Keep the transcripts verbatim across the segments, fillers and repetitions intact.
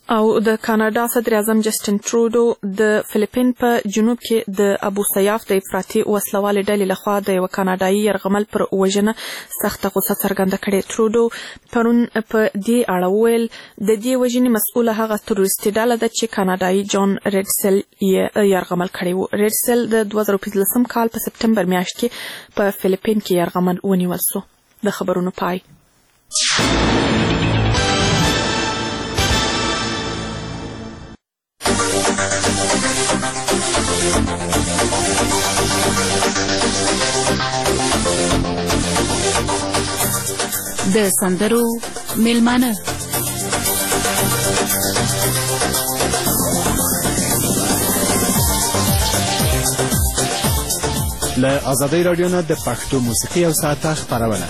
او د کاناډا صدر اعظم جسټن ترودو د فلیپین په جنوب کې د ابو سیاف د افراطي وسلوالې ډلې لخوا د یو کاناډایي یرغمل پر وژنه سخته غوسه څرګنده کړې. ترودو پرون په دې اړه وویل د دې وژنې مسؤله هغه تروریستي ډله ده چې کاناډایي جان ریډسل یې یرغمل کړی و. ریډسل د دوه زره پنځلسم کال په سپتمبر میاشت کې په فلیپین کې یرغمل ونیول سو. د خبرونو پای. د سندرو میلمانه له آزادۍ راډیو نه د پښتو موسیقي او ساعته خپرونه.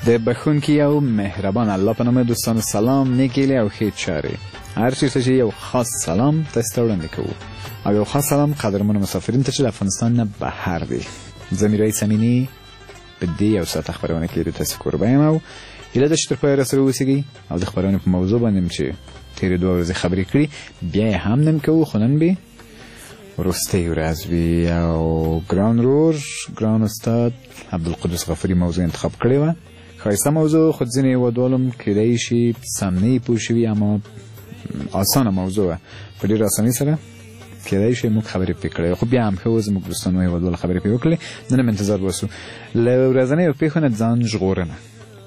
د بخونکي او مهربان الله په نامه دوستانو سلام، نیک هیلې او ښې چارې. هر چیرته چې یو خاص سلام تاسو ته وړاندې کوو، او یو خاص سلام قدرمنو مسافرین ته چې د افغانستان نه بهر دي. زه میرویس سمینی په دې یو ساعت خبرونه کې د تاسو کوربه یم او هیله ده چې تر پایه راسره اوسئ او د خبرونې په موضوع باندې چې تېرې دوه ورځې خبرې کړي بیا یې هم نن کوو، خو نن به وروستۍ ورځ وي او ګران رور ګران استاد عبدالقدوس غفوري موضوع انتخاب کړې وه. ښایسته موضوع، خو ځینې هېوادوالو کیدای شي سم نه یې پوه شوي، اما اسانه موضوع وه، په ډېره اسانۍ سره کیدای شي موږ خبرې پرې کړې، خو بیا هم ښه وه زموږ دوستانو هېوادوالو خبرې پرې وکړلې. نن هم انتظار باسو له ورځنیو پېښو نه ځان ژغورنه.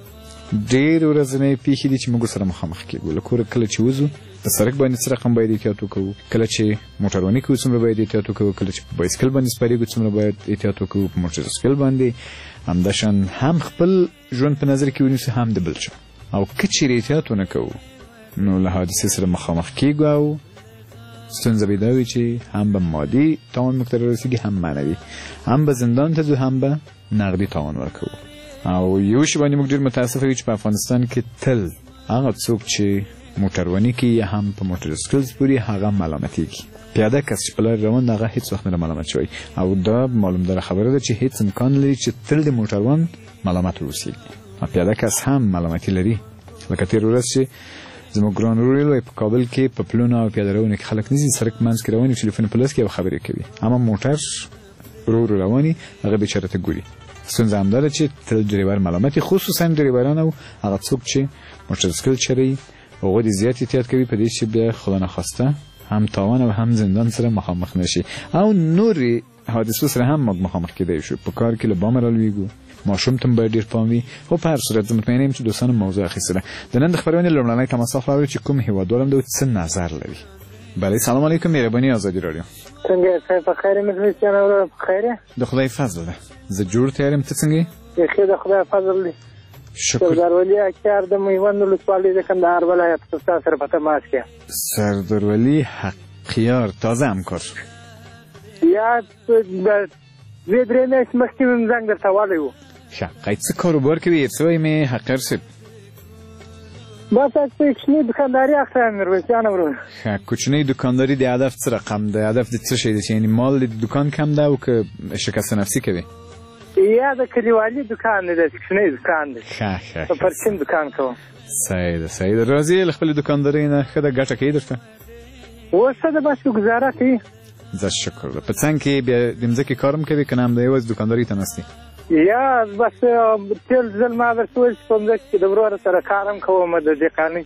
ډېر ورځنۍ پېښې دي چې موږ سره مخامخ کېږو. له کوره کله چې وځو په سړک باندې څه رقم باید احتیاط وکړو، کله چې موټرواني کوو څومره باید احتیاط وکړو، کله چې په بایسکل باندې سپارېږو څومره باید احتیاط وکړو، په موټرسایکل باندې همداشان هم خپل ژوند په نظر کې ونیسو هم د بل چا. او که چېرې احتیاط ونه کوو نو له حادثې سره مخامخ کېږو او ستونزه به دا وي چې هم به مادي تاوان موږ ته رارسېږي، هم معنوي، هم به زندان ته ځو، هم به نقدي تاوان ورکوو. او یو شی باندې موږ ډېر متاسفه یو چې په افغانستان کې تل هغه څوک چې موټرواني کوي یا هم په موټرسایکل سپوري هغه ملامتېږي. پیاده کس چې په لارې روان دی هغه هېڅ وخت نه ملامت شوی، او دا معلومداره خبره ده چې هېڅ امکان لري چې تل د موټروان ملامت واوسېږي. پیاده کس هم ملامتي لري. لکه تېره ورځ چې زموږ ګران ورور وایي په کابل کې په پلونو او پیاده روانو کې خلک نه ځي، سړک منځ کې روان وي، ټلیفون په لاس کې او خبرې کوي، اما موټر ورو ورو روان وي هغه بېچاره ته ګوري. ستونزه همدا ده چې تل ډریور ملامت وي، خصوصا ډریوران او هغه څوک چې موټرسایکل چلوي هغوی د زیات احتیاط کوي په دې چې بیا خدا نخواسته هم تاوان او هم زندان سره مخامخ نشي، او نورې حادثو سره هم موږ مخامخ کېدای شو. په کار کې له بامه رالویږو، ماشوم ته هم باید ډېر پام وي. خو په هر صورت زه مطمئنه یم چې دوستانو موضوع اخیستې ده. د نن د خپرونې لومړنی تماس واخلو چې کوم هېوادوال هم د څه نظر لري. بله، سلام علیکم، مهرباني ازادي راډیو. څنګه صاحب په خیر مې څنګه اورو په خیر؟ د خدای فضل ده. زه جوړ تیار یم، ته څنګه یې؟ بیخي د خدای فضل دی. شکر. سردار ولی اختیار د میوند ولسوالۍ د کندهار ولایت څخه سره په تماس کې. سردار ولی حقیار تازه همکار. یا د دوی درې میاشتې مخکې مې زنګ درته وهلی و. ښه، څه کاروبار کوي؟ څه وایي مې حقیار صاحب؟ بس هسې کوچنۍ دکانداري اخته میرویس جانه ورور. ښه، کوچنۍ دکانداري د هدف څه رقم ده؟ هدف د څه شی دی چې یعنې مال د دکان کم ده او که شکست نفسي کوي؟ یا د کلیوالي دکان دی، د کوچنۍ دکان دی. ښه ښه په پرچم دکان کوم. صحیح ده صحیح ده. راځي له خپلې دکاندارۍ نه ښه ده، ګټه کوي درته؟ اوس څه ده بس ګزاره کوي. زه شکر ده. په څنګ کې بیا د مځکې کار هم کوي که نه همدا یوازې دکاندارۍ ته ناست دی؟ یا بس تېل ځل ما درته وویل چې په مځکه کې د ورور سره کار هم کوم د دهقانۍ.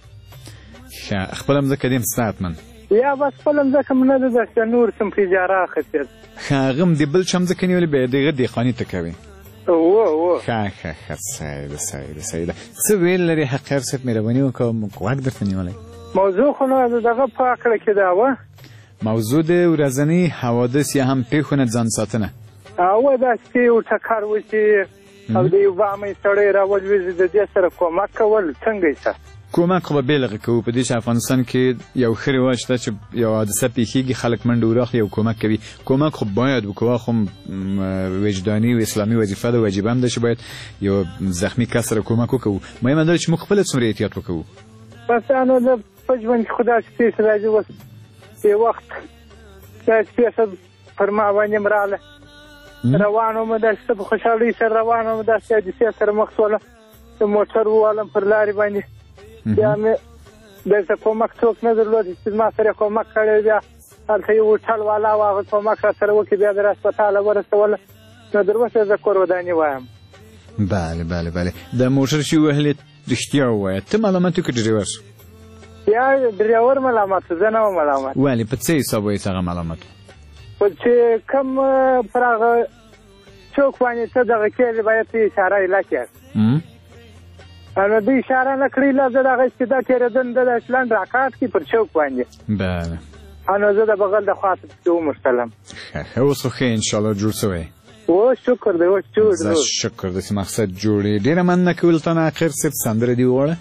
ښه، خپله مځکه دې هم ستا حتمن؟ یا بس خپله مځکه م نه ده، داسې نور څه م په اجاره اخېستې. ښه، هغه هم د بل چا مځکه نیولې بیا د هغه دهقاني ته کوي؟ اوه اوه. ښه ښه ښه، صحیح ده صحیح ده صحیح ده. څه ویل لري حقیار صاحب؟ مهرباني وکړه، موږ غوږ درته نیولی. موضوع خو نو د دغه په هکله کې دا وه، موضوع د ورځني حوادث یا هم پېښو نه ځان ساتنه. اوه داسې یو ټکر وشي او د یو بامې سړی راولوېږي، د دې سره کومک کول څنګه یې سه؟ کومک خو به بېلغه کوو. په دې چې افغانستان کې یو ښه رواج شته چې یو حادثه پېښېږي خلک منډه وراخلي او کومک کوي. کومک خو باید وکړو، خو وجداني و اسلامي وظیفه ده، واجب هم ده چې باید یو زخمي کس سره کومک وکړو. مهمه دا چې موږ خپله څومره احتیاط وکړو. بس نو د په ژوند کې خو داسې پېښه راځي. اوس یو وخت داسې پېښه پر ما باندې م راغله، روان وم داسې په خوشحالۍ سره روان وم، داسې حادثې سره مخ شولم، د موټر ووالم پر لارې باندې. بیا مې دلته کومک څوک نه درلود چې زما سره کومک کړی. بیا هلته یو هوټل والا و، هغه کومک را سره وکړي، بیا در هسپتاله ورسوله. نو در اوسه زه کور ودانې وایم. بله بله بله. د موټر چې وهلې رښتیا ووایه، ته ملامت وې که ډریور؟ یا ډریور ملامت و، زه نه وم ملامت. ولې په څه حساب وایې چې هغه ملامت و؟ خو چې کوم پر هغه چوک باندې ته دغه کېږي باید ته اشاره یې نه کړې، نو دوی اشاره نه کړې، له زه دغه چې دا تېرېدن ده داسې لنډ راکات کړي پر چوک باندې. بله. نو زه د بغل د خوا ته پسې وموښتلم. ښه ښه، اوس خو ښه انشاءالله جوړ شوی؟ اوس شکر دی، اوس جوړ زه شکر دی چې مقصد جوړ یې. ډېره مننه کوو له تا نه حقیر صاحب. سندره دې وغواړه.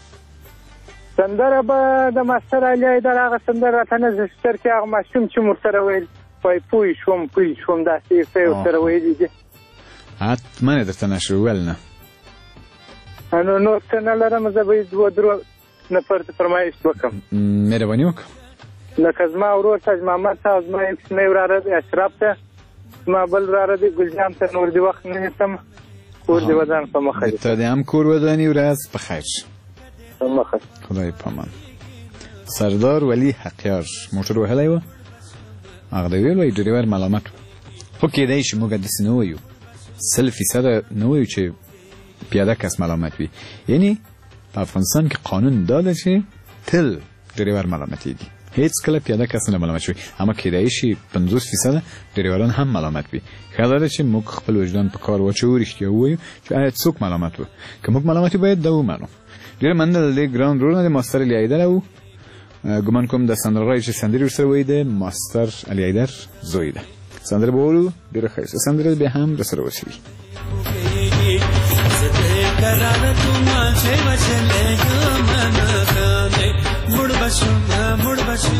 سندره به د ماستر علي حیدر هغه سندره راته نه زشتر کې هغه ماشوم چې مور سره ویل وای پوه شوم پوه شوم داسې څه ورسره ویلي دي. حتما یې درته نشر ویل نه؟ نو نور څه نه لرم، زه به دوه درو نفر ته فرمایش وکړم. مهرباني وکړه. لکه زما ورور تاج محمد ته، زما یو کوچنی وراره دی اشرف ته، زما بل وراره دی ګلجان ته. نور دې وخت نه نیسم. کور دې ودان په مخه دی. ته دې هم کور وداني، ورځ په خیر شه. په مخه. خدای پامان. سردار ولی حقیار موټر وهلی و، هغه د ویل وایي ډریور ملامت و. خو کیدای شي موږ داسې نه وایو، سل فیصده نه وایو چې پیاده کس ملامت وي. یعنی په افغانستان کې قانون دا ده چې تل ډریور ملامتېږي، هیڅ کله پیاده کس نه ملامت شوی. اما کیدای شي پنځوس فیصده ډریوران هم ملامت وي. ښه ده چې موږ خپل وجدان په کار واچوو، رښتیا ووایو چې آیا څوک ملامت و. که موږ ملامت یو باید دا ومنو. ډېره مننه د دې ګران ورور نه د ماستر علي حیدر او ګمان کوم د سندرغاړی چې سندرې ورسره وایي د ماستر علي حیدر زوی ده. سندره به وورو، ډېره ښایسته سندره بیا هم درسره وسوي. مړ بشو مړ بشو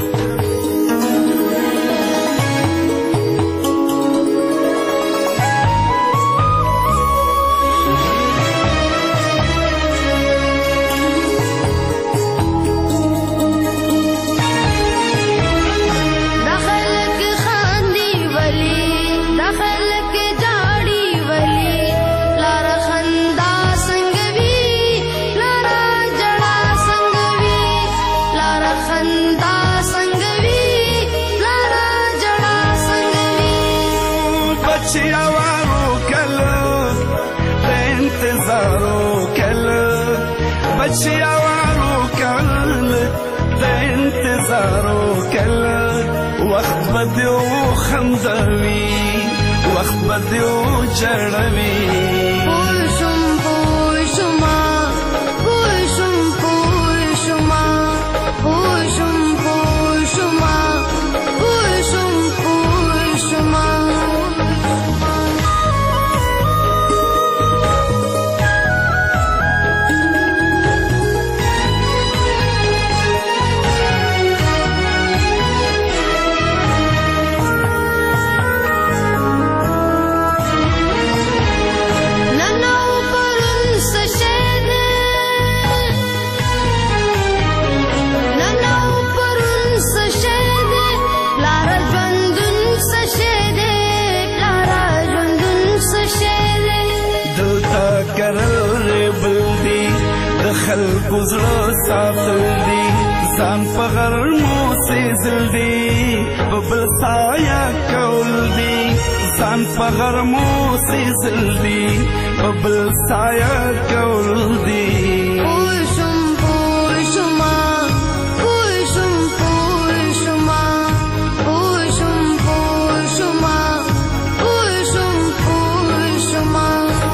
بدیو خندوي وخت بدیو چړوي پوشم پوشما پوشم پوشما پوشم پوشما پوشم پوشما خلکو زړه ساتل دي ځان په غرمو سېزل دي ببل سایه کول دي ځان په غرمو سېزل دي ببل سایه کول دي پوشم پوشما پوشم پوشما پوشم پوشما پوشم پوشما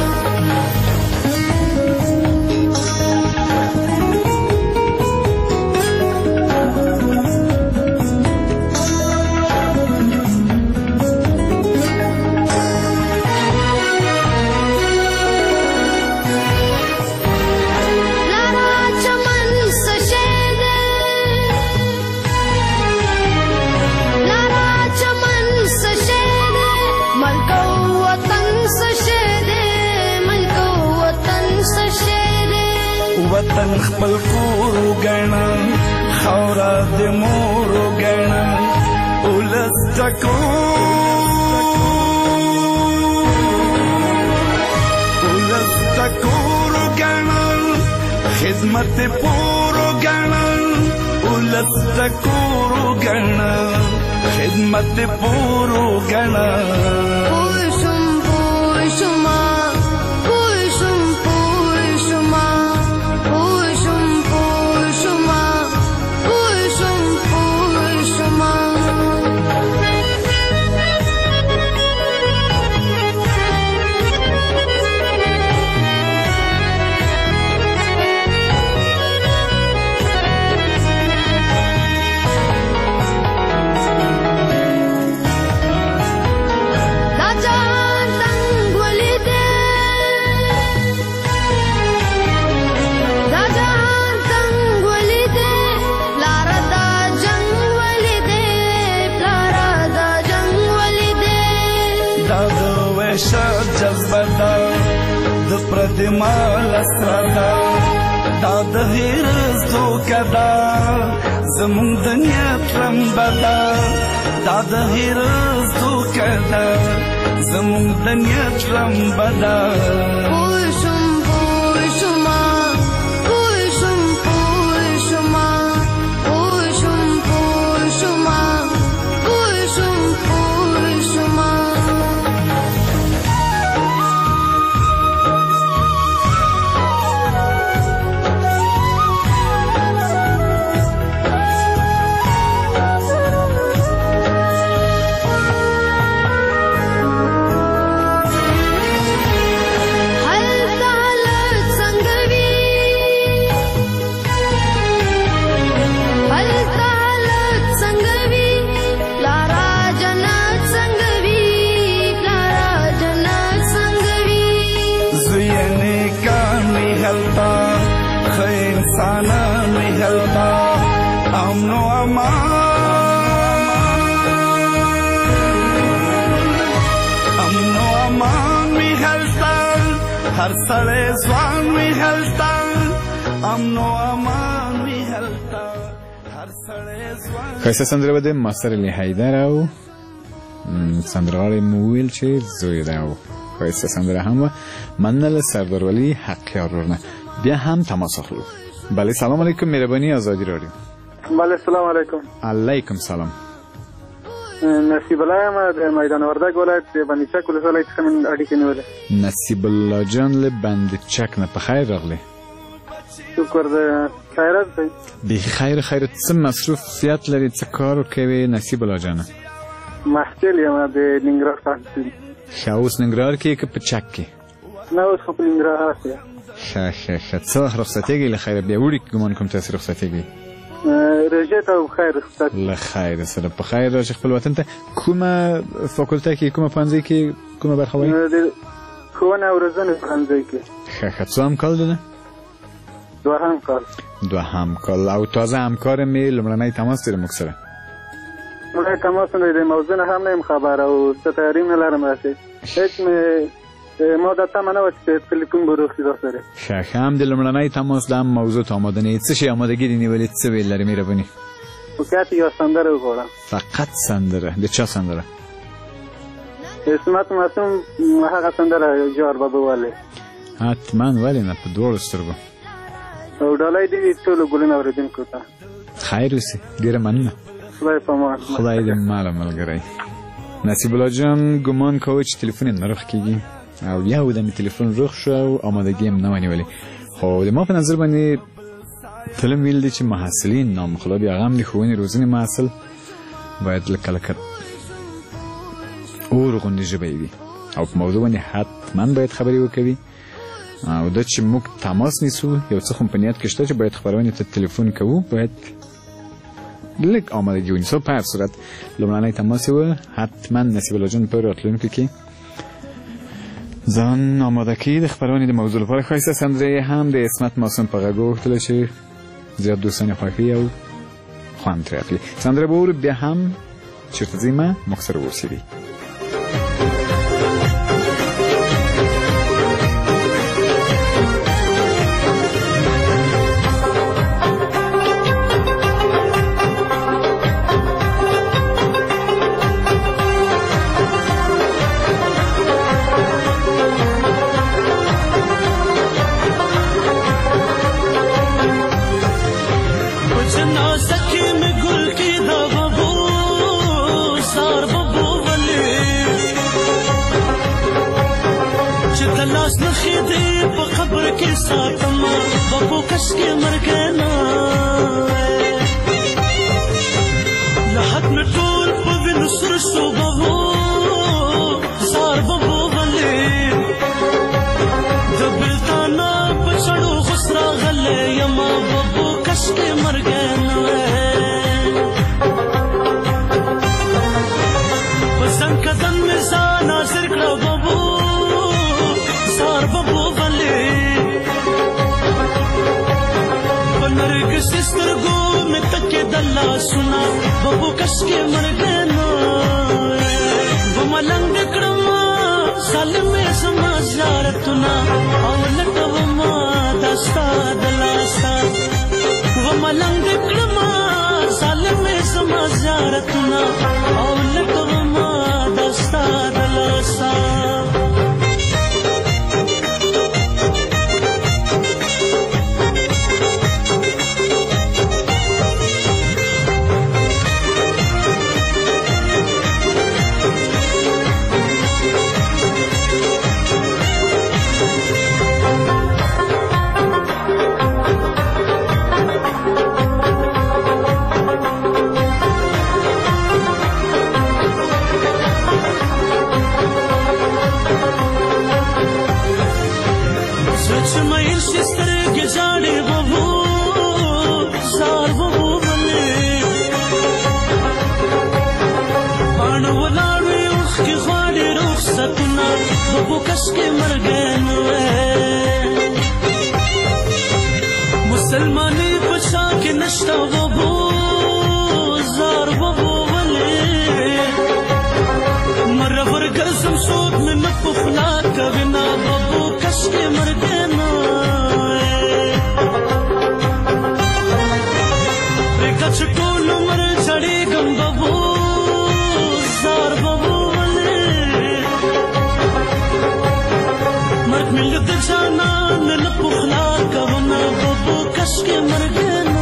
وطن خپل کور وګڼه خاوره د مور وګڼه ولس ټکور وګڼه خدمت پور وګڼه ولس ټکور وګڼه خدمت پور وګڼه پوشم پوشما پوشم پوشما پوشم پوشما پوشم پوشما Raja دومره د مال سره ده دا د هیرز دوکه ده زمونږ د نیت رنبه ده دا د هیرز دوکه ده زمونږ د نیت رنبه ده هر سړی ځوان وي هلته امن و امان وي هلته هر سړی ځوان. ښایسته سندره به د ماسر علي حیدر او سندرغاړی مو وویل چې زوی ده او ښایسته سندره هم وه. مننه له سردار ولي حقیار ورونه. بیا هم تماس اخلو. بله سلام علیکم مهرباني آزادی رادیو. بله سلام علیکم. علیکم سلام. نصیب الله یم د میدان وردګ ولایت د بندچک ولسوالۍ څخه من اړیکې نیولې. نصیب الله جان له بندچک نه په خیر راغلی. شکر د خیرت دی. بیخي خیر خیرت. څه مصروفیت لري څه کار کوي نصیب الله جانه؟ محصل یم د ننګرهار پوهنتون. ښه اوس ننګرهار کې که په چک کې؟ نه اوس خو په ننګرهار کې. ښه ښه ښه. څه وخت رخصتېږئ له خیره؟ بیا وړي ګمان کوم تاسې رخصتېږئ؟ روژې ته خیر رخصت. له خیر سره په خیر راشي خپل وطن ته. کومه فاکولته کې کومه پوهنځۍ کې کومه برخه وایي؟ ښوونه او روزنې پوهنځۍ کې. ښه ښه. څوم کال دی نه؟ دوهم کال. دوهم کال. او تازه همکار مې لومړنی تماس دی له موږ سره. لومړی تماس نه دی، موضوع نه هم نه یم خبر او څه تیاري نه لرم داسې هېڅ مې ما دا تمه نه وه چې تلیفون به روغ شي دا سره. ښه ښه. هم د لومړنی تماس د هم موضوع ته آماده نه یې. څه شی آمادګي دې نیولې؟ څه ویل لرې مهرباني؟ فقط یوه سندره وغواړم. فقط سندره؟ د چا سندره؟ عصمت معصوم هغه سندره جار بابا ولې. حتما ولې نه په دواړو سترګو. او ډالۍ دې وي ټولو ګلونه اورېدونکو ته. خیر اوسې. ډېره مننه. خدای په امان. خدای دې ماله ملګری. نصیب الله جان ګمان کوه چې تلیفون یې نه رخ کېږي او یو دمې تلیفون رخ شو او آمادګي هم نه ونیولې. خو د ما په نظر باندې تلم ویل دي چې محصلین نامخلاب یا هم د ښوونې روزنې محصل باید لکه لکه اور غوندې ژبه یې وي او په موضوع باندې حتما باید خبرې وکوي او دا چې موږ تماس نیسو یو څه خو په نیت کې شته چې باید خبرونې ته تلیفون کوو باید لږ آمادګي ونیسو. په هر صورت لومړنی تماس یې و. حتما نصیب الله جان په راتلونکي کې ځان آماده کړي د خبرونې د موضوع لپاره. ښایسته سندرې هم د عصمت معصوم په غږ وغوښتله چې زیات دوستان یې خوښوي او خوند ترې اخلي. سندره به وورو بیا هم چېرته ځئ مه موږ سره واوسېږئ. بابو کس کے مر گنا لحد میں ٹول پوین سرسو بابو سار بابو بلے دبلتانا پچھڑو خسرا غلے یما بابو کس کے مر گنا وزن کدن میں زانا زرکڑا بابو سار بابو بلے سستر گو میں تکے دلہ سنا بابو کس کے مر گنا وہ ملنگ کڑما سال میں سما زیارتنا ستا د لاسه وملنګ دې کړما ظالمې زما زیارتونه او لټوما د ستا د لاسه مسلمانی بچا کے نشتا ببو زار ببو ولی مرور گرزم سوک میں نپخلا کبنا ببو کش کے مرگینا ریکا چکول مر چڑی گم ببو زار ببو ملت جانا نن پخلا کونا ببو کش کے مرگنا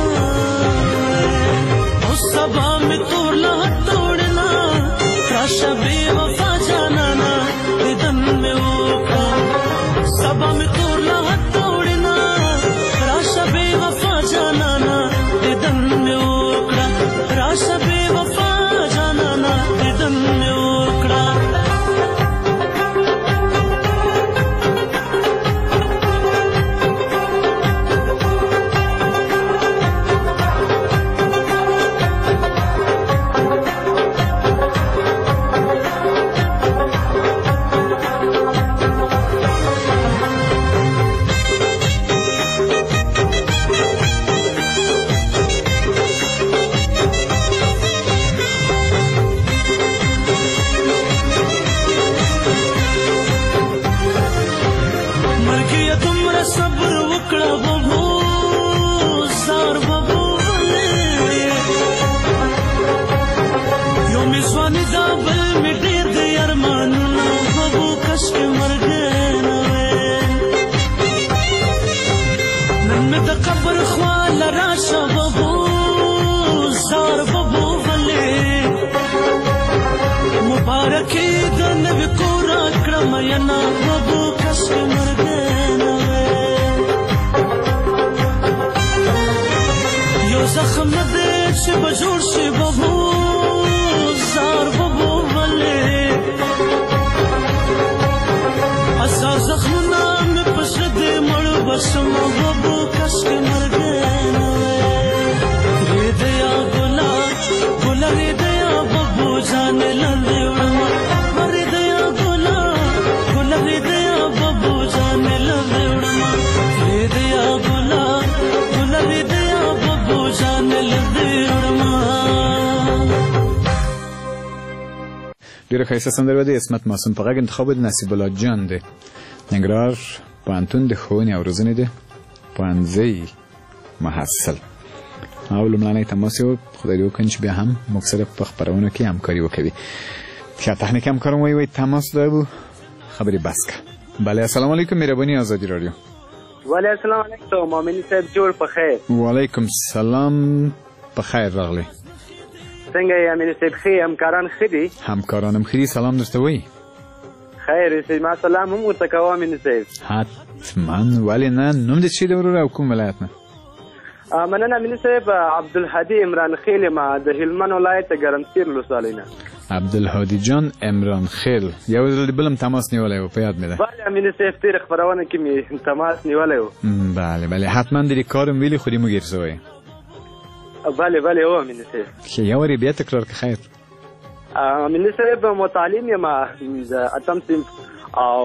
او سبا میں توڑلا توڑنا راشا بے وفا جانا نا دن میں اوکا سبا میں توڑلا توڑنا راشا بے وفا جانا نا دن میں اوکڑا راشا بے وفا جانا نا دن میں اوکڑا ډیره ښایسته سندره ده اسمت معصوم په غږ انتخاب د نصیب الله جان دی ننګرهار پوهنتون د ښوونې او روزنې د پوهنځی محصل او لومړنی تماس یې خدای دې وکړي چې بیا هم موږ سره په خپرونو کې همکاري وکوي ښه تخنیک همکارم وایي وایي تماس دارو خبرې بس که بله السلام علیکم مهرباني آزادي رادیو وعلیکم السلام علیکم مامني صاحب جوړ په خیر وعلیکم السلام په خیر راغلی څنګه یې امین صاحب ښه همکاران ښه دي همکارانم ښه دي سلام درته وایي خیر صاحب ما سلام هم ورته کوه امین صاحب حتما ولې نه نوم دې څه دی وروره او کوم ولایت نه مننه امین صاحب عبدالهادي عمران خیل ما د هلمند ولایت ګرمسیر ولسوالۍ نه عبدالهادي جان عمران خیل یو ځل بلم تماس نیولی و په یاد مې ده بله امین صاحب تېره خپرونه کې مې تماس نیولی و بله بله حتما دې کارم ویلي خو دې موږ ارزوی بله بله هو امین صاحب ښه یو وارې بیا تکرار که خیر امین صاحب متعلم یم د اتم صنف او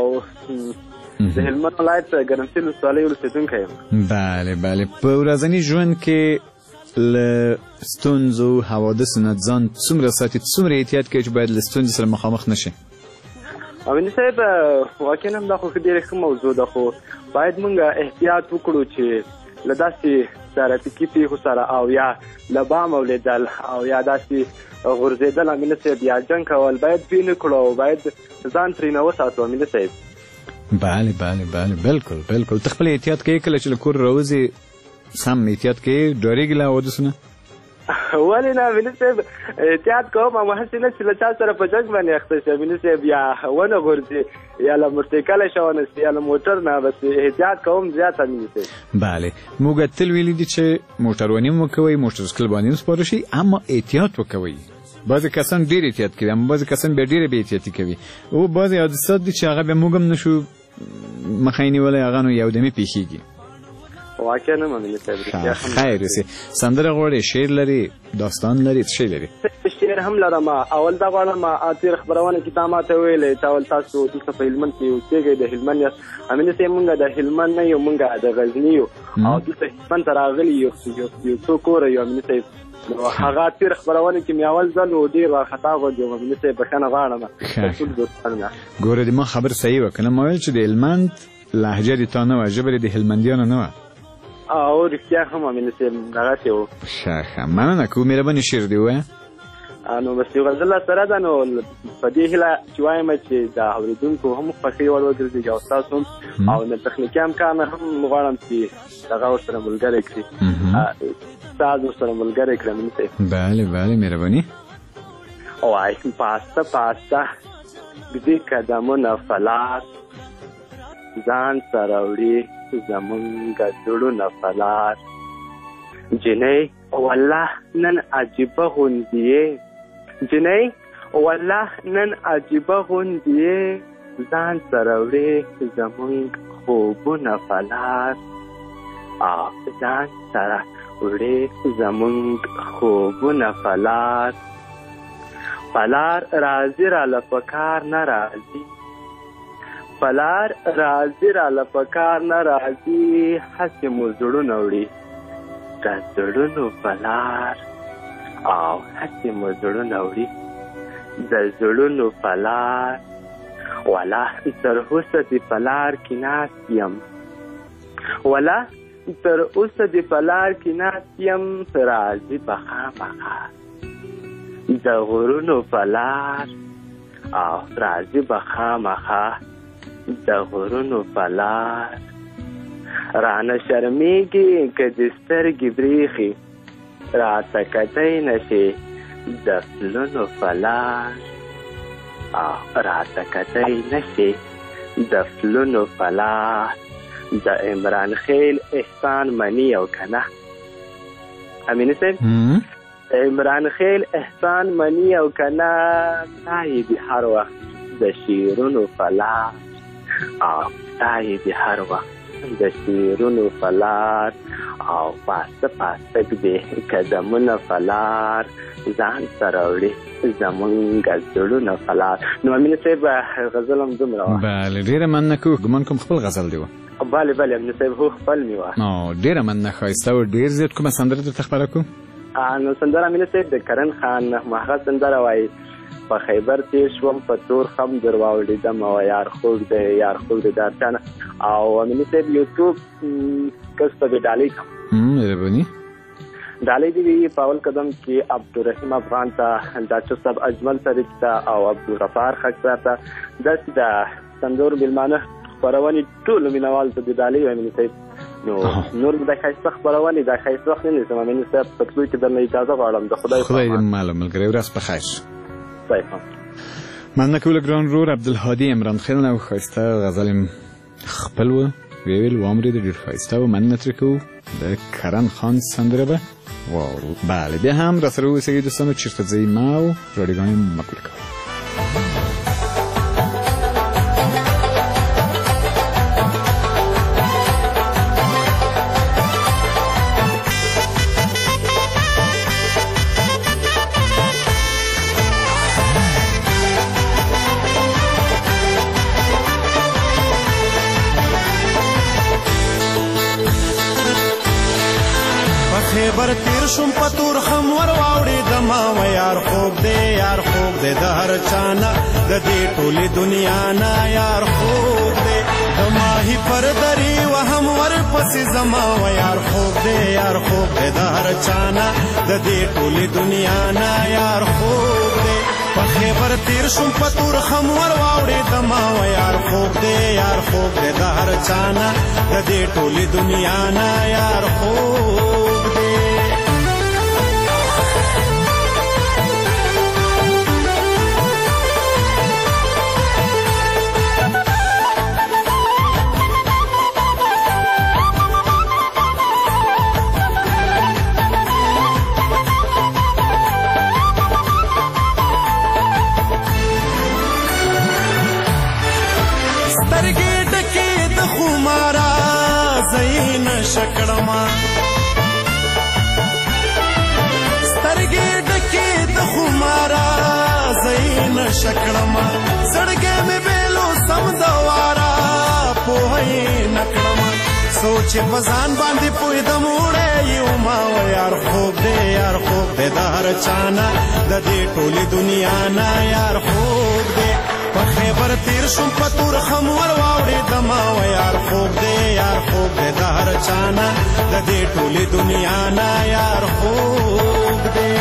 د هلمند ولایت ګرمسیر ولسوالۍ اوسېدونکی یم بله بله په ورځني ژوند کې له ستونزو حوادثو نه ځان څومره ساتي څومره احتیاط کوي چې باید له ستونزې سره مخامخ نه شي امین صاحب واقعا هم دا خو ډېره ښه موضوع ده خو باید موږ احتیاط وکړو چې له داسې ترافیکي پیښو سره او یا له بام اولیدل او یا داسې غورځېدل امین صاحب یا جنګ کول باید دوی نه کړو او باید ځان ترېنه وساتو امین صاحب. بله بله بله بالکل بالکل. ته خپل احتیاط کوې کله چې له کور راوځې سم احتیاط کوې ډارېږې له حوادثو نه؟ ولې نه امین صاحب احتیاط کوم او هسې نه چې له چا سره په جنګ باندې اخته شي امین صاحب یا ونه غورځي یا له موټرسایکله شونه شي یا له موټر نه بس احتیاط کوم زیات امین صاحب. بله موږ تل ویلي دي چې موټرواني هم وکوئ موټرسایکل باندې هم سپاره شي اما احتیاط وکوئ. بعضې کسان ډېر احتیاط کوي اما بعضې کسان بیا ډېره بې احتیاطي کوي او بعضې حادثات دي چې هغه بیا موږ هم نشو مخه یې نیولی هغه نو یودمې پېښېږي. واقعا نه امین صاحب خیر اوسې. سندره غواړې شعر لري داستان لري څه شی لري؟ شعر هم لرم. اول دا غواړم تېره خپرونه کې تا ماته ویلې چې اول تاسو دلته په هلمند کې اوسېږئ د هلمند یاست. امین صاحب موږ د هلمند نه یو موږ د غزني یو او دلته هلمند ته راغلي یو یو څو کوره یو امین صاحب نو هغه تېره خپرونه کې مې اول ځل و ډېر وارخطا غوندې امین صاحب بښنه غواړم ټول دوستانو نه. ګوره د ما خبر صحیح وه که نه ما ویل چې د هلمند لهجه د تا نه وه ژبه د هلمندیانو نه وه. او رښتیا هم امین صاحب دغسې و. ښه ښه مننه که مهرباني شعر دې ووایه. نو بس یو غزل سره ده نو په دې هیله چې وایم چې د اورېدونکو هم خوښۍ وړ وګرځي او ستاسو هم او د تخنیکي امکان هم غواړم چې دغه ورسره ملګری کړي استاد ورسره ملګری کړي امین صاحب. بله بله مهرباني. وای پاسته پاسته ږدي قدمونه فلاس ځان سره وړي زمونږ زړونه فلاس جنۍ والله نن عجیبه غوندې یې جنۍ والله نن عجیبه غوندې یې ځان سره وړې زمونږ خوبونه فلاس او ځان سره وړې زمونږ خوبونه فلاس پلار راځي راله په کار نه راځي پلار راځي راله په کار نه راځي هسې مو زړونه وړي د زړونو پلار او هسې مو زړونه وړي د زړونو پلار ولا تر اوسه د پلار کې ناست یم ولا تر اوسه د پلار کې ناست یم راځي به خامخا د غرونو پلار او راځي به خامخا د غرونو پلار رانه شرمېږي که د سترګې برېښي راته کتی نشي د پلونو پلار او راته کتی نشي د پلونو پلار د عمران خیل احسان مني او که نه امین صاحب عمران خیل احسان مني او که نه تا یې د هر وخت د شیرونو پلار او تا یې د هر وخت د شیرونو فلار او پاسته پاسته ږدي قدمونه فلار ځان سره وړي زمونږ زړونه فلار. نو امین صاحب غزل هم دومره وه. بله ډېره مننه کوو ګمان کوم خپل غزل دی وه. بله بله امین صاحب هو خپل مې وه. نو ډېره مننه ښایسته و ډېر زیات کومه سندره درته خپره کړو؟ نو سندره امین صاحب د کرن خان هغه سندره وایي په خیبر تیر شوم په تور خم در واولیدم او یار خوږ دی یار خوږ دی دار چانه او امین صاحب یوټیوب کس ته ډالۍ کوم مهرباني ډالۍ دی په اول قدم کې عبدالرحیم افغان ته ډاکټر صاحب اجمل طریق ته او عبدالغفار خکسار ته داسې د سندرو میلمانه خپرونې ټولو مینوالو ته د ډالۍ وایم امین صاحب. نو نور د ښایسته خپرونې د ښایسته وخت نه نیسم امین صاحب په ټولو کې درنه اجازه غواړم د خدای خدای دې ماله ملګری ورځ په خیر. من نکول گران رور عبدالهادی عمران خیل نو خایسته غزل خپل و ویل و امری در خایسته و من نترکو د کرن خان سندره به واو. بله بیا هم رسر و سگی دوستان و چیرت زی ما و رادیگان مکول که خیبر تیر شم په تور خم ور واوړېدم و یار خوب دی یار خوب دی د هر چانه د دې ټولې دنیا نه یار خوب دی د ماهي پر درې وهم ورپسې زما و یار خوب دی یار خوب دی د هر چانه د دې ټولې دنیا نه یار خوب دی په خیبر تیر شم په تور خم ور واوړېدم و یار خوب دی یار خوب دی د هر چانه د دې ټولې دنیا نه یار خوب دی شکړما سترګې ډکې د خمارا زین شکړما زړګې مې بیلو سم دوارا پوهې نکړما سوچ په ځان باندې پوی د موړې یو ما یار خوب دې یار خوب دې د هر چانه د دې ټولې دنیا نه یار خوب دې په خیبر تیر شم په تور خم ور واوړېدم و یار خوب دی یار خوب دی د هر چانه د دې ټولې دنیا نه یار خوب دی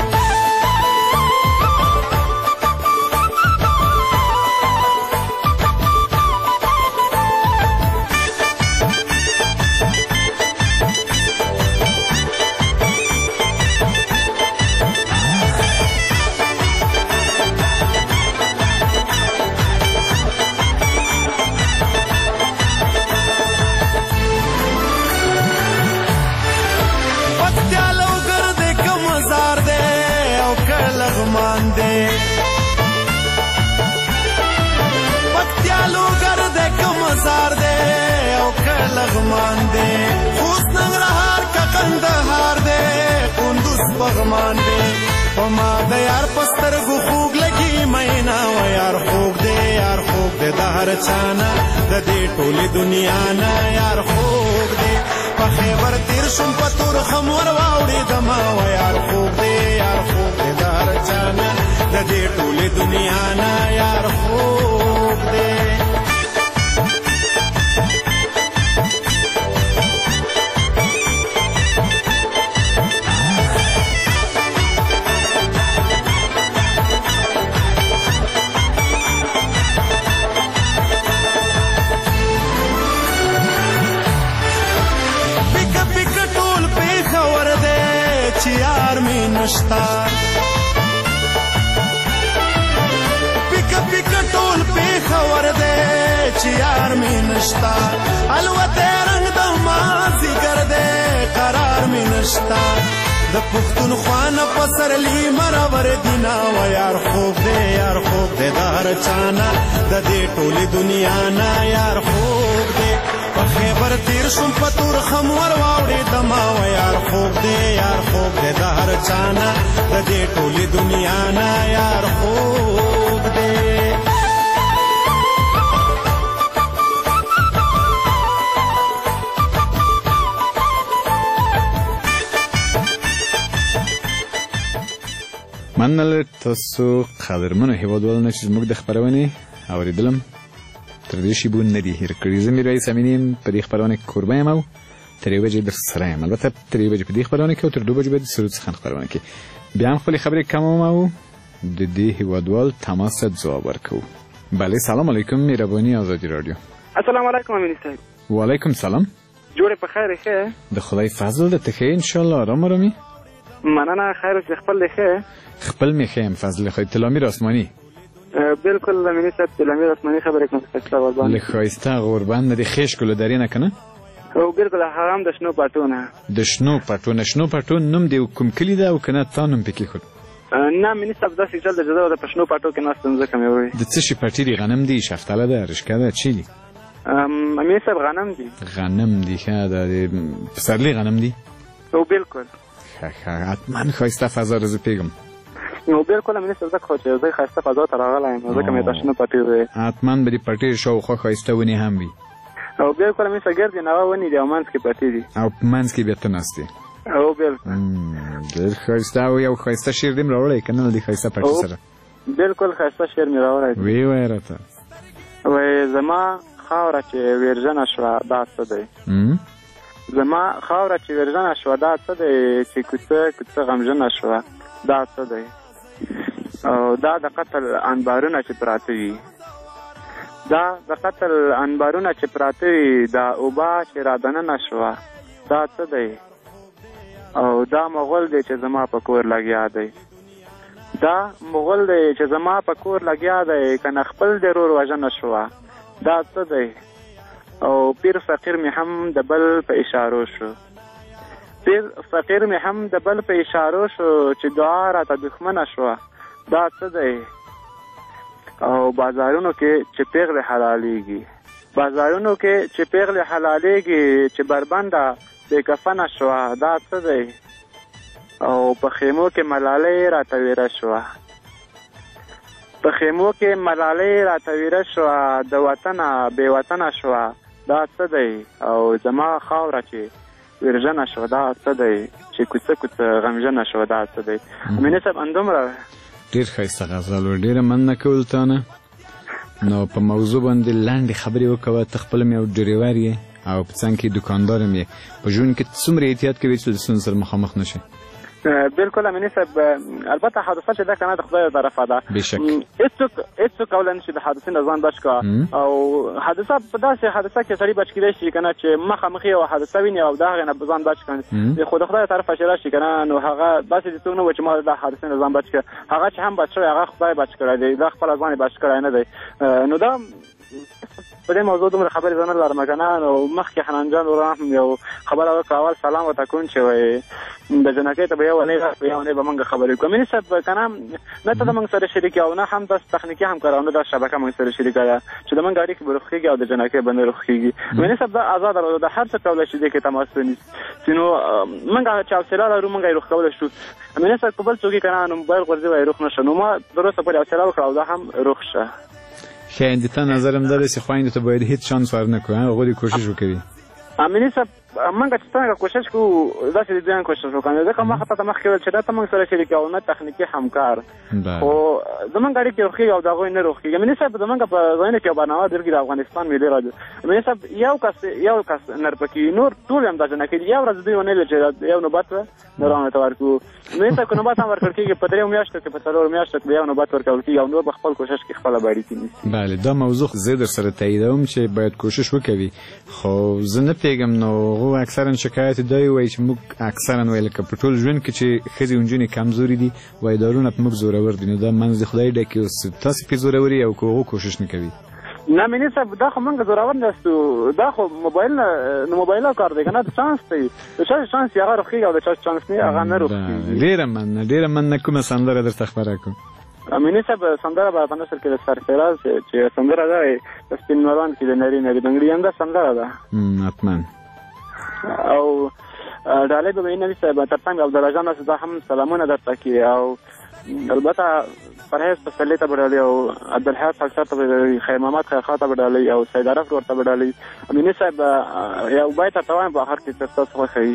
لغمان دے خوست ننگرهار کا قندهار دے کندوز بغمان دے وما دا یار پسترگو خوگ لگی مینا و یار خوگ دے یار خوگ دے دا هر چانا دا دے ټولی دنیا نا یار خوگ دے پا خیبر تیر شم پا تور خمور واوڑی دما و یار خوگ دے یار خوگ دے دا هر چانا دا دے ټولی دنیا نا یار خوگ دے یار می نشتا پیکا پیکا ټول په خبر ده چې یار می نشتا الوته رنگ د مازی ګرځي قرار می نشتا د پښتونخوا نه پسرلی مرور دینا و یار خوب دے یار خوب دے د هر چانه د دې ټولې دنیا نه یار خوب دے په خیبر تیر شم په تور خمور واوړېدم و یار خوب دے یار خوب دے د هر چانه د دې ټولې دنیا نه یار خوب دے مننه تاسو قدرمنو هیوادوالو چې زموږ د خبرونې اوریدلم تر دې شی بون ندي هیر کړی زمي رئیس امینیم په دې خبرونه کې قربان یم او تر یو بجې در سره یم البته تر یو بجې په دې خبرونه کې او تر دوه بجې به د سرود څخه خبرونه کې بیا هم خپل خبرې کوم او د دې هیوادوال تماس ځواب ورکو. بله سلام علیکم مهرباني آزادی رادیو. السلام علیکم امین صاحب. و علیکم سلام. جوړه په خیر ښه؟ د خدای فضل د تخې ان شاء الله آرام آرامي. مننه خیر چې خپل ښه. خپل می خیم فضل خو تلامیر آسمانی. بالکل امین صاحب تلامیر آسمانی خبرې کوم څه قربان. له خایسته قربان د خېش کول درې نه کنه؟ او بالکل حرام د شنو پټونه. د شنو پټونه شنو پټون نوم دی کوم کلی دا او کنه تانم پکې خو. نه مینه صاحب د سیجل د جده د پښنو پټو کې ناس څنګه کمې وي. د څه شي پټی دی غنم دی شفتاله ده رشکه ده چی دی؟ ام امین صاحب غنم دی. غنم دی ښه د پسرلی غنم دی. او بالکل. ښه حتما خایسته فضا رز پیغام. نو بالکل امین صاحب خو چې زه خایسته فضا ته راغلایم ځکه مې تاسو نه پټی وي. حتما به دې پټی شو خو خایسته ونی هم وي. او بالکل امین صاحب ګرځي نو ونی دی امانس کې پټی دی. او منس کې به ته نستی. او بالکل ډېر ښایسته او یو ښایسته شعر دې م راوړی که نه د ښایسته پټي سره بالکل ښایسته شعر مې راوړی ویې وایه راته وایي زما خاوره چې ویرژنه شوه دا څه دی زما خاوره چې ویرژنه شوه دا څه دی چې کوڅه کوڅه غمژنه شوه دا څه دی او دا د قتل انبارونه چې پراته وي دا د قتل انبارونه چې پراته وي دا اوبه چې را دننه شوه دا څه دی او دا مغول دی چې زما په کور لګیا دی دا مغول دی چې زما په کور لګیا دی که نه خپل د رور وژنه شوه دا څه دی او پیر فقیر مې هم د بل په اشارو شو پیر فقیر مې هم د بل په اشارو شو چې دعا راته دښمنه شوه دا څه دی او بازارونو کې چې پیغلې حلالېږي بازارونو کې چې پیغلې حلالېږي چې بربنده بې کفنه شوه دا څه دی او په خیمو کې ملالۍ راته ویره شوه په خیمو کې ملالۍ راته ویره شوه د وطنه بې وطنه شوه دا څه دی او زما خاوره چې ویرژنه شوه دا څه دی چې کوڅه کوڅه غمژنه شوه دا څه دی امیني صاحب همدومره ډېر ښایسته غزل و ډېره مننه کول تا نه نو په موضوع باندې لنډې خبرې وکوه ته خپله م یو ډریور یې او په څنګ کې دوکاندار م یې په ژوند کې څومره احتیاط کوې چې د ستونزو سره مخامخ نه شې بالکل امیني صاحب البته حادثه چې ده که نه د خدای طرفه ده بېشک هېڅوک هېڅوک کولی نه شي د حادثې نه ځان بچ کړه او حادثه په داسې حادثه کې سړي بچ کېدی شي که نه چې مخامخ یوه حادثه ویني او د هغې نه ځان بچ کړي خو د خدای طرفه چې راشي که نه نو هغه داسې د څوک نه و چې ما د حادثې نه ځان بچ کړه هغه چې هم بچ شوی هغه خدای بچ کړی دی دا خپله ځان یې بچ کړی نه دی نو دا په دې موضوع دومره خبرې زه نه لرم که نه نو مخکې حنان جان ورور هم یو خبره وکړه اول سلام ورته کوم چې وایي د جنکۍ ته به یو اونۍ په یو اونۍ به موږ خبرې وکړو امیني صاحب که نه نه ته د موږ سره شریکې او نه هم داسې تخنیکي همکارانو دا شبکه موږ سره شریکه ده چې د موږ اړیکې به روښ کېږي او د جنکۍ به نه روښ کېږي امیني صاحب دا ازاده روزه ده هر څه کولی شي دې کې تماس ونیسي نو موږ چې حوصله لرو موږ یې روښ کولی شو امیني صاحب که بل څوک یې که نه نو موبایل غورځي وایي روښ نه شه نو ما تر اوسه پورې حوصله وکړه او دا هم روښ شه ښه د تا نظرم دا دی چې خویندو ته باید هېڅ شانس ورنه کړو هغوی دې کوشش وکوي امیني صاحب موږ چې څنګه کوشش کوو داسې د ځان کوشش وکړو ځکه ما خطا ته مخکې ویل چې دا ته موږ سره شریک او نه تخنیکي همکار خو زموږ اړیکې روښ کېږي او د هغوی نه روښ کېږي امیني صاحب زموږ په ځایونو کې یو برنامه درګي د افغانستان ملي راډیو امیني صاحب یو کس یو کس نرپکي نور ټول هم دا جنکۍ یو ورځ دوی ونه ویل چې یو نوبت نورانو ته ورکړو امیني صاحب که نوبت هم ورکړل کېږي په دریو میاشتو کې په څلورو میاشتو کې به یو نوبت ورکول کېږي او نور به خپل کوشش کې خپله به اړیکې نیسي بله دا موضوع زه در سره تاییدوم چې باید کوشش وکوي خو زه نه پوهېږم نو هغو اکثرا شکایت دا یې وایي چې موږ اکثرا وایي لکه په ټول ژوند کې چې ښځې او نجونې کمزوري دي وایي دارونه په موږ زورور دي نو دا منځ د خدای ډکې اوس تاسې پرې زورور یې او که هغو کوشش نه کوي نه امیني صاحب دا خو موږ زورور نه یاستو دا خو موبایل نه نو موبایل کار دی که نه د چانس دی د چا چې چانس یې هغه روښ کېږي او د چا چې چانس نه هغه نه روښ کېږي ډېره مننه ډېره مننه کومه سندره درته خپره کړو امیني صاحب سندره به په نثر کې د سرفراز چې سندره ده د سپین مروان کې د نري نري بنګړي همدا سندره ده حتما او ډالۍ به وینوي صاحب تر څنګ عبدالله جان دا هم سلامونه درته کړي او البته پرهیز پسرلي ته به ډالۍ او عبدالحیات خاکسار ته به ډالۍ خیر محمد خیرخوا ته به ډالۍ او سید عرف ورته به ډالۍ امیني صاحب یو بیت درته وایم په آخر کې چې ستاسو خوښوي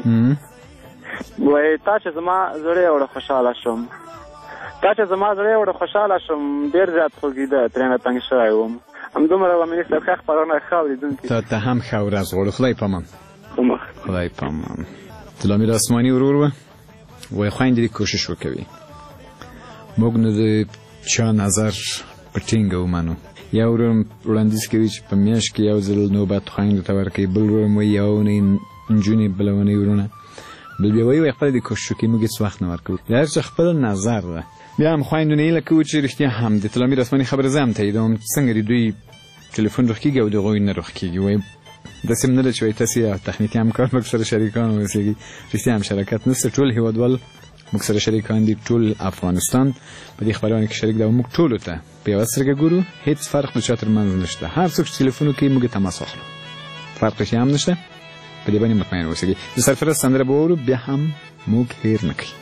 وایي تا چې زما زړه وړه خوشحاله شم تا چې زما زړه وړه خوشحاله شم ډېر زیات خوږېده ترېنه تنګ شوی وم همدومره امیني صاحب ښه خپرونه ښه اورېدونکي تا ته هم ښه ورځ غواړو خدای پامان خدای پامان تلامیر آسمانی ورور و وای خویندې دې کوشش وکوي موږ نه د چا نظر په ټینګه ومنو یو ورور وړاندیز کوي چې په میاشت کې یو ځل نوبت خویندو ته ورکوي بل ورور م وایي یوه اونۍ نجونې بله اونۍ ورونه بل بیا وایي وایي خپله دې کوشش وکړي موږ هېڅ وخت نه ورکوو د هر چا خپل نظر ده بیا هم خویندو نه هیله کوو چې رښتیا هم د تلامیر آسماني خبره زه هم تاییدوم څنګه د دوی ټلیفون روښ کېږي او د هغوی نه روښ کېږي وایي داسې هم نه ده چې وایي تاسې تخنیکي همکار موږ سره شریکان واوسېږي رښتیا هم شراکت نشته ټول هېوادوال موږ سره شریکان دي ټول افغانستان په دې خپرونه کې شریک ده او موږ ټولو ته په یوه سترګه ګورو هېڅ فرق د چا تر منځ نشته هر څوک چې تلیفون وکړي موږ یې تماس اخلو فرق یې هم نشته په دې باندې مطمئن اوسېږي د سرفراز سندره به واورو بیا هم موږ هېر نه کړي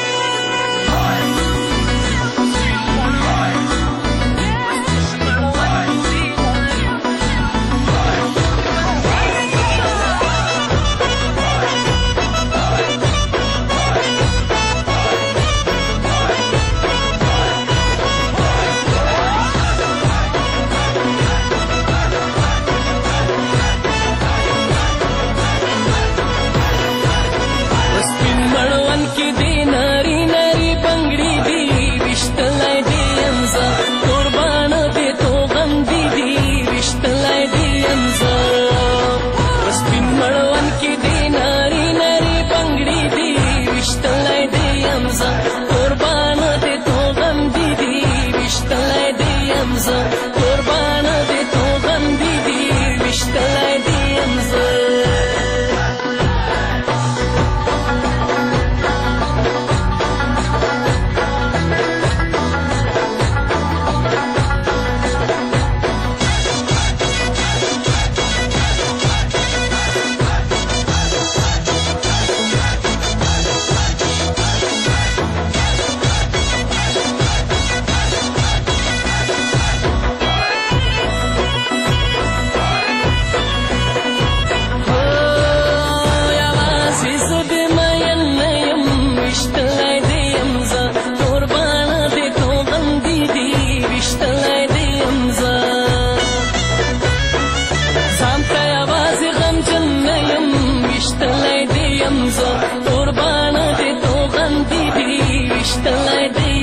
Bye.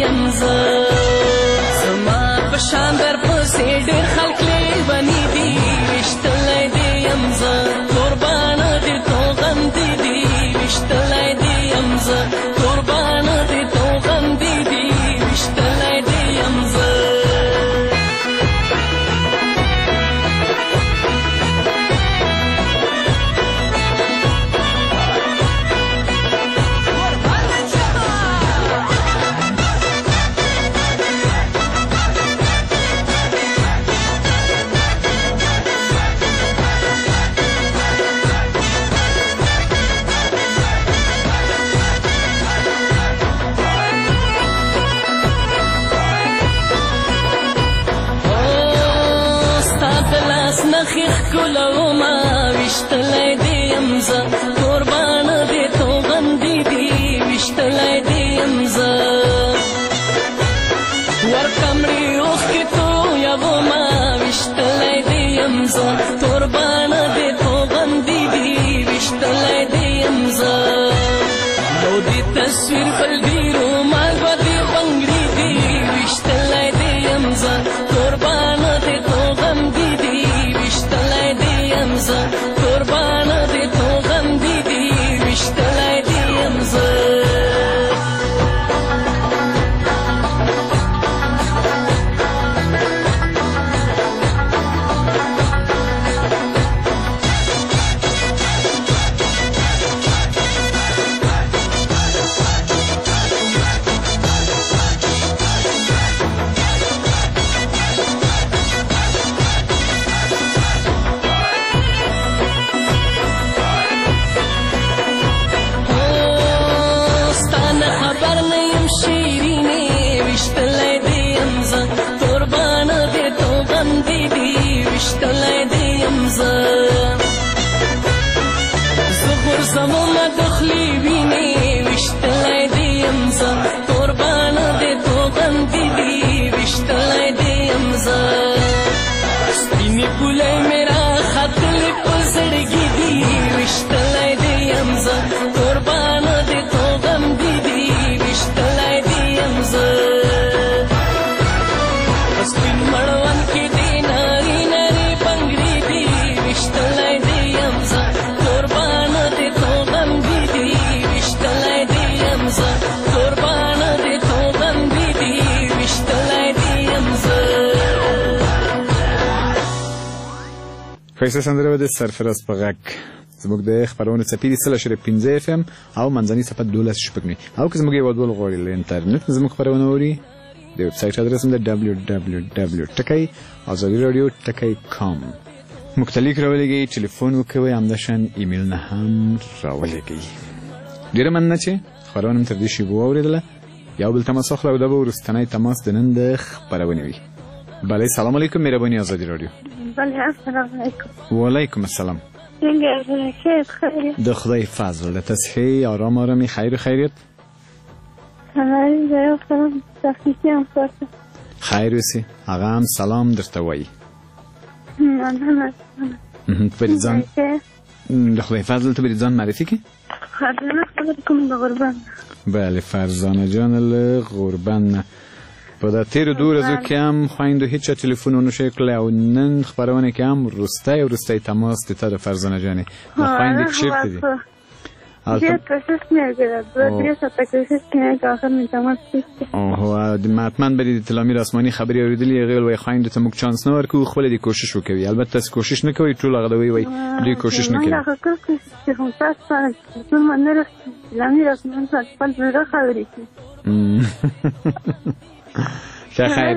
یم زه زما په شان در پسې ډېر خلک لیوني دي ویشتلی دې یم زه قربانه دې توغندې دي ویشتلی دې یم زه قربانه دې توغندې دي ویشتلی دې یم زه ښکلومه ویشتلی دې یم زه قربانه دې توغندې دي ویشتلی دې یم زه ورکمړې اوښکې تویومه ویشتلی دې یم زه قربانه دې توغندې دي ویشتلی دې یم زه یو دې تصویر بل ډېرو مالګه دې بنګړي دي ویشتلی دې یم زه قربانه دې توغندې دي ویشتلی دې یم زه قربانه دې توغندې دي ویشتلی دې یم زه ویشتلی دې یم زه زه غورځومه د خولې وینې ویشتلی دې یم زه قربانه دې توغندې دي ویشتلی دې یم زه سپینې پولۍ مې راختلې په زړګي دي ویشتلی دې یم زه قربانه دې توغندې دي ویشتلی دې یم زه په سپین مړوند کې دې ویشتلی دې یم زه قربانه دې توغندې دي ویشتلی دې یم زه قربانه دې توغندې دي ویشتلی دې یم زه ښایسته سندره به د سرفراز په غږ زموږ د خپرونې څپې دي سل اشاریه پنځه اف ام او منځنۍ څپه دولس شپږ نوي او که زموږ هېوادوال غواړي له انټرنېټ نه زموږ خپرونه اوري د ویب سایټ ادرس هم د ډبلیو ډبلیو ډبلیو ټکی ازادي راډیو ټکی کام موږ ته لیک راولېږئ ټلیفون وکوئ همداشان ایمیل نه هم راولېږئ ډېره مننه چې خپرونه مو تر دې شېبو واورېدله یو بل تماس واخله او دا به وروستنی تماس د نن د خپرونې وي بله سلام علیکم مهرباني ازادي راډیو بله السلام علیکم وعلیکم السلام څنګه یې خیر د خدای فضل د تصحیح آرام آرامي خیر و خیریت خیر اوسې هغه هم سلام درته وایي بری ځان د خدای فضل ته بری ځان معرفي کړي بله فرزانه جان له غربن په دا تیرو دوو ورځو کې هم خویندو هېچا تلیفون ونه شی کړی او نن خپرونه کې هم وروستی وروستی تماس د تا د فرزانه جانې نو خویندې چېرته دي ډېر کوشش مې کړی دوه درې ساعته کوشش مې کړی آخر مې تماس کړی اوهو حتما به دې د تلامیر آسماني خبرې اورېدلې هغې ویل وایي خویندو ته موږ چانس نه ورکوو خپله دې کوشش وکوي البته تاسې کوشش نه کوئ ټول هغه دوی وایي دوی کوشش نه کوي تلامیر آسمان ته خپل زړه خبرې کوي ښه خیر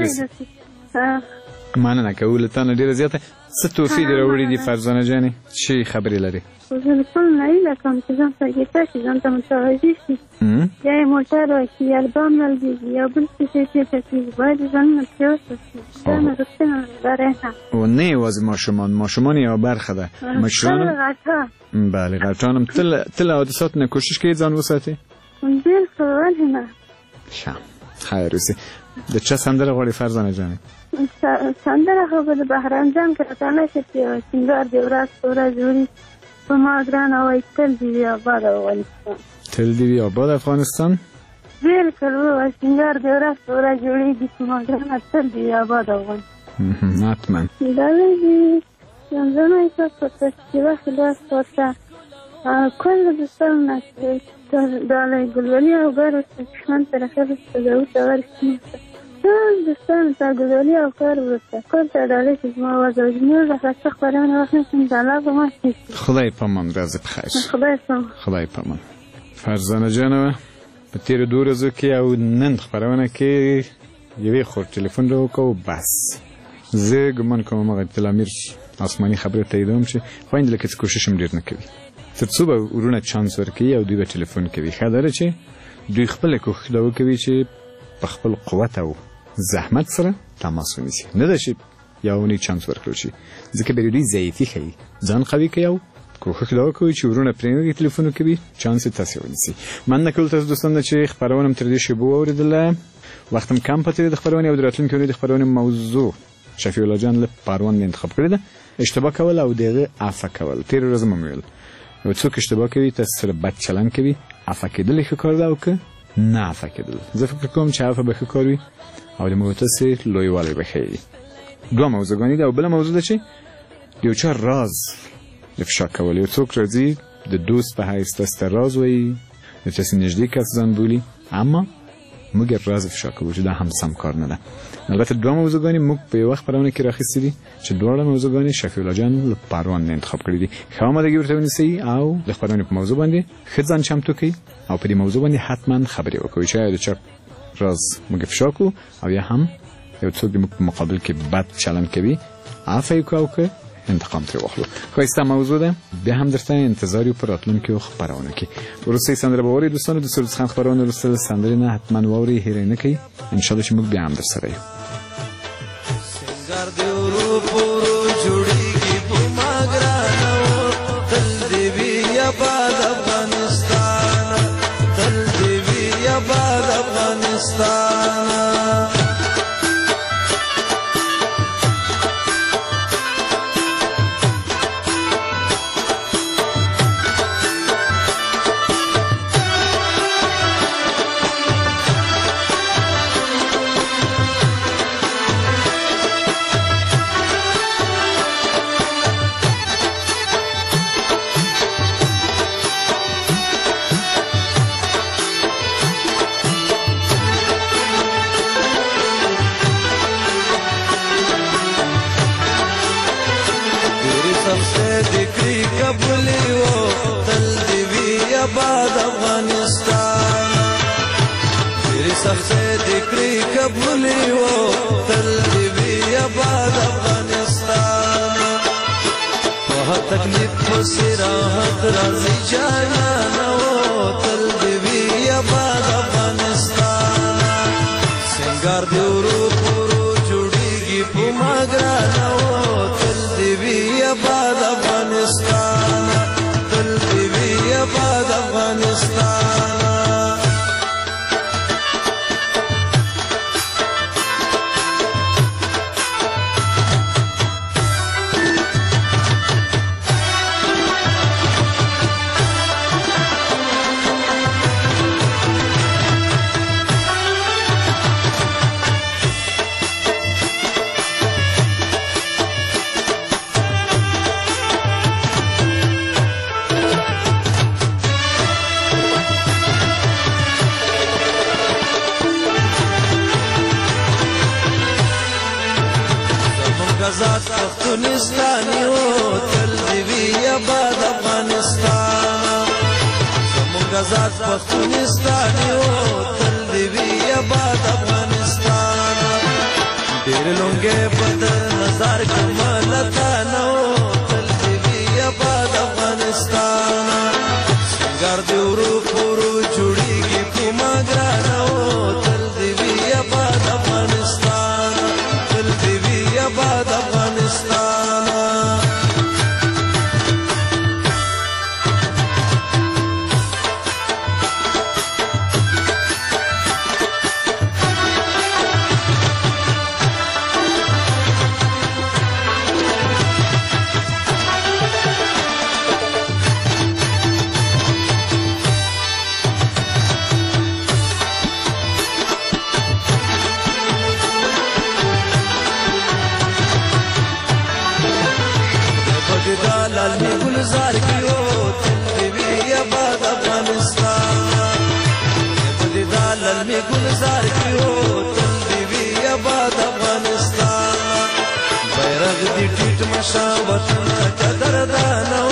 مننه کوو له تا نه ډېره زیاته څه تحفې دې راوړي دي فرزانه جانې څه خبرې لرې ټول نه هیله کوم چې ځان ته ګیتا شي ځان ته متوجه شي یا یې موټر وکړي یا البام ولګېږي یا بل څه شی چېرته کېږي باید ځانونه پرې وساتي دا مې غوښتنه لري او نه یوازې ماشومان ماشومان یوه برخه ده مشران بله غټان هم تل حادثات نه کوشش کوي ځان وساتي بالکل ولې نه ښه خیر اوسې د چا سندره غواړې فرزانه جانې سندره خو به د بهرام جان که راته نه شي چې سینګار دې ورځ په ورځ وړي په ما ګرانه وایي تل دې وي اباد افغانستان تل دې وي اباد افغانستان بالکل و سنگار د ورځ په ورځ جوړېږي چې مګرانه تل دې آباد افغان حتما دالای دي زمزمه ایسا په تشکیوه خلاص پورته کل دوستان دالای گلولی او گار استشمن طرفه بسته داوت ورشتی دوستان تا گلولی او کار بسته کل تا دالای که ما وزاجی نیوز اخلاصه خبران وقت نسیم دالا با ما سیستی خدای پامان رازی بخیر خدای پامان خدای پامان فرزانه جانوه په تیر دو ورځو کې او نن خبرونه کې یوې خور ټلیفون راوکړ بس زه ګمان کوم هغه تلامیر آسماني خبره تاییدوم چې خویند لکه څه کوشش هم ډېر نه کوي تر څو به ورونه چانس ورکوي او دوی به ټلیفون کوي ښه داره چې دوی خپله کوښښ دا وکوي چې په خپل قوت او زحمت سره تماس ونیسي نه ده چې یو اونۍ چانس ورکړل شي ځکه به دوی ضعیفي ښیي ځان قوي کوي او کوښښ دا وکوي چې ورونه پرې ټلیفون کوي چانس یې تاسې ونیسي مننه کولو تاسو دوستان چې خپرونه م تر دې شیبو واورېدله وخت م کم پاتې دی د خپرونې او د راتلونکې اونۍ د خپرونې موضوع شفیع الله جان له پروان انتخاب کړې ده اشتباه کول او د هغه عفه کول تېره ورځ مو ویل یو څوک اشتباه کوي تاسو سره بد چلند کوي عفه کېدل یې ښه کار ده او که نه عفه کېدل زه فکر کوم چې عفه به ښه کار وي او د متوسط لویوالی به ښیي دوه موضوعګانې ده او بله موضوع ده چې د یو چا راز افشا کول یو څوک راځي د دوست په حیث تاسو ته راز وایي د تاسې نږدې کس ځان بولي اما موږ یې راز افشا کوو چې دا هم سم کار نه ده البته دوه موضوعګانې موږ په یوه خپرونه کې راخیستې دي چې دواړه موضوعګانې شفیع الله جان له پروان نه انتخاب کړي دي ښه آمادګي ورته ونیسئ او د خپرونې په موضوع باندې ښه ځان چمتو کړئ او په دې موضوع باندې حتما خبرې وکړئ چې آیا د چا راز موږ افشا کړو او یا هم یو څوک د موږ په مقابل کې بد چلند کوي عفه یې وکړو او که انتقام ترې واخلو ښایسته موضوع ده بیا هم درته انتظار یو په راتلونکو خپرونه کې وروستۍ سندره به واورئ دوستانو د سروز خان خپرونه وروسته د سندرې نه حتما واورئ هېره یې نه کوئ انشاءالله چې موږ بیا هم درسره یو سنگار دی ورو پورو جوړیږي په ما ګرانو تل دې وي آباد افغانستان تل دې وي آباد افغانستان تکلیف و سراحت رازی جانانا و تل دیوی آباد افغانستان سنگار دیورو پورو جوڑیگی پو ماگرانا و تل دیوی آباد افغانستان تل دیوی آباد افغانستان آزاد پختونستانی ہو تل دیوی آباد افغانستان زمونږ آزاد پختونستانی ہو تل دیوی آباد افغانستان ډېر لونګې بدر نظر کمالتانه ہو تل دیوی آباد افغانستان سنگار دی ورو پورو جوړیږي په ما ګرانه ہو تل دیوی آباد افغانستان تل دیوی آباد افغانستان انتظار کې و تل دې وي آباد افغانستان بیرغ دې ټیټ مشه وطن قدردان